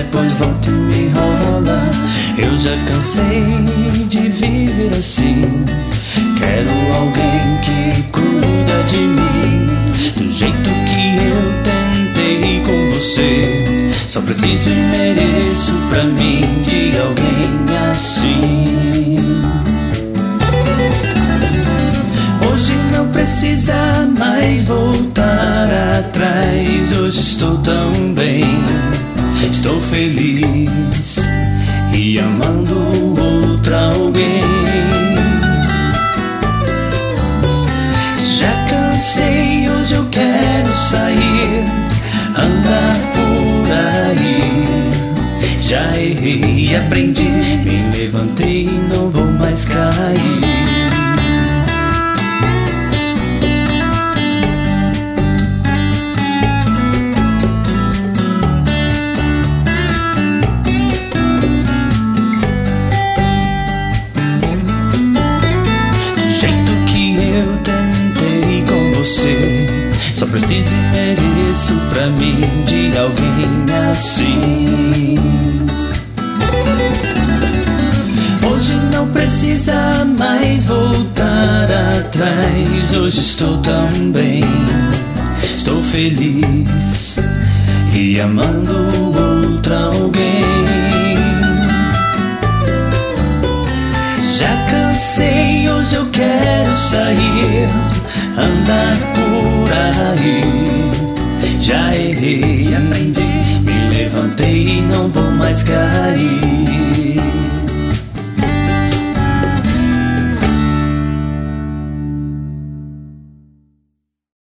depois volta e me enrola. Eu já cansei de viver assim. Quero alguém que cuida de mim do jeito que eu tentei com você. Só preciso e mereço pra mim de alguém assim. Hoje não precisa mais voltar atrás. Hoje estou tão bem, estou feliz e amando outra alguém. Já cansei, hoje eu quero sair, andar por aí. Já errei e aprendi, me levantei e não vou mais cair. Só preciso e mereço pra mim de alguém assim. Hoje não precisa mais voltar atrás. Hoje estou tão bem, estou feliz e amando outra alguém. Já cansei, hoje eu quero sair, andar por aí. Já errei, aprendi, me levantei e não vou mais cair.